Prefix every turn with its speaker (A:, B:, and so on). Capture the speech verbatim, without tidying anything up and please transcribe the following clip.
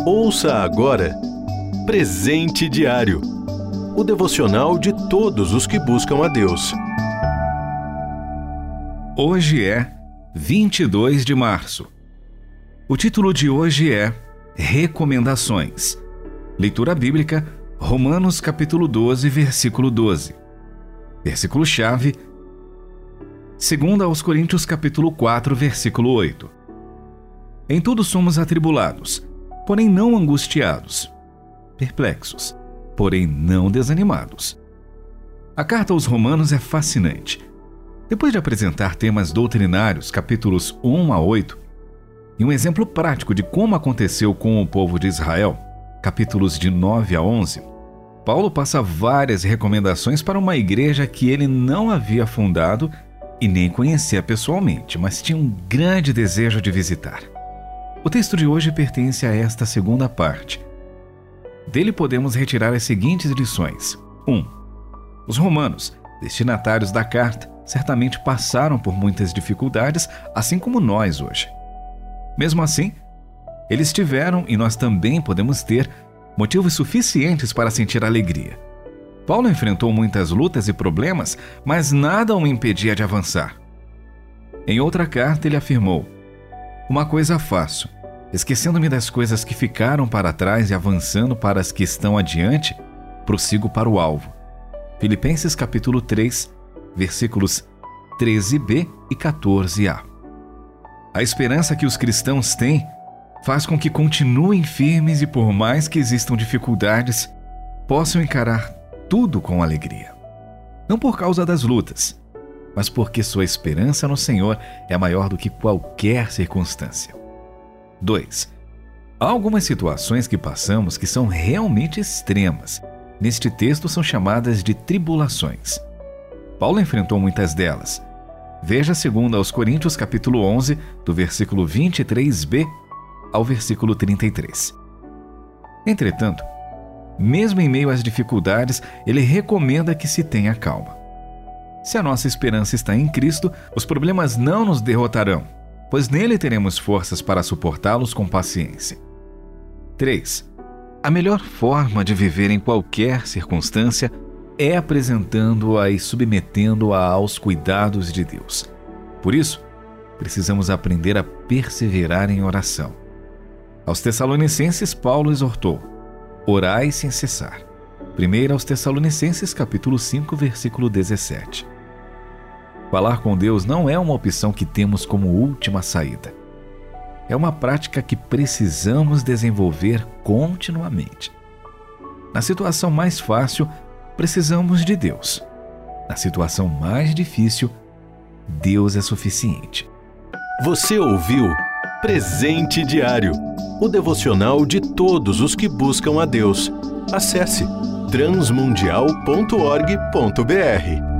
A: Ouça agora Presente Diário, o devocional de todos os que buscam a Deus.
B: Hoje é vinte e dois de março. O título de hoje é Recomendações. Leitura bíblica, Romanos capítulo doze, versículo doze. Versículo-chave, dois aos Coríntios capítulo quatro, versículo oito. Em tudo somos atribulados, porém não angustiados, perplexos, porém não desanimados. A carta aos Romanos é fascinante. Depois de apresentar temas doutrinários, capítulos um a oito, e um exemplo prático de como aconteceu com o povo de Israel, capítulos de nove a onze, Paulo passa várias recomendações para uma igreja que ele não havia fundado e nem conhecia pessoalmente, mas tinha um grande desejo de visitar. O texto de hoje pertence a esta segunda parte. Dele podemos retirar as seguintes lições. um. Os romanos, destinatários da carta, certamente passaram por muitas dificuldades, assim como nós hoje. Mesmo assim, eles tiveram, e nós também podemos ter, motivos suficientes para sentir alegria. Paulo enfrentou muitas lutas e problemas, mas nada o impedia de avançar. Em outra carta ele afirmou: "Uma coisa faço, esquecendo-me das coisas que ficaram para trás e avançando para as que estão adiante, prossigo para o alvo." Filipenses capítulo três, versículos treze b e quatorze a. A esperança que os cristãos têm faz com que continuem firmes e, por mais que existam dificuldades, possam encarar tudo com alegria. Não por causa das lutas, mas porque sua esperança no Senhor é maior do que qualquer circunstância. dois. Há algumas situações que passamos que são realmente extremas. Neste texto são chamadas de tribulações. Paulo enfrentou muitas delas. Veja dois aos Coríntios capítulo onze, do versículo vinte e três b ao versículo trinta e três. Entretanto, mesmo em meio às dificuldades, ele recomenda que se tenha calma. Se a nossa esperança está em Cristo, os problemas não nos derrotarão, pois nele teremos forças para suportá-los com paciência. três. A melhor forma de viver em qualquer circunstância é apresentando-a e submetendo-a aos cuidados de Deus. Por isso, precisamos aprender a perseverar em oração. Aos Tessalonicenses, Paulo exortou: "Orai sem cessar." primeiro aos Tessalonicenses, capítulo cinco, versículo dezessete. Falar com Deus não é uma opção que temos como última saída. É uma prática que precisamos desenvolver continuamente. Na situação mais fácil, precisamos de Deus. Na situação mais difícil, Deus é suficiente.
A: Você ouviu Presente Diário, o devocional de todos os que buscam a Deus. Acesse transmundial ponto org ponto br.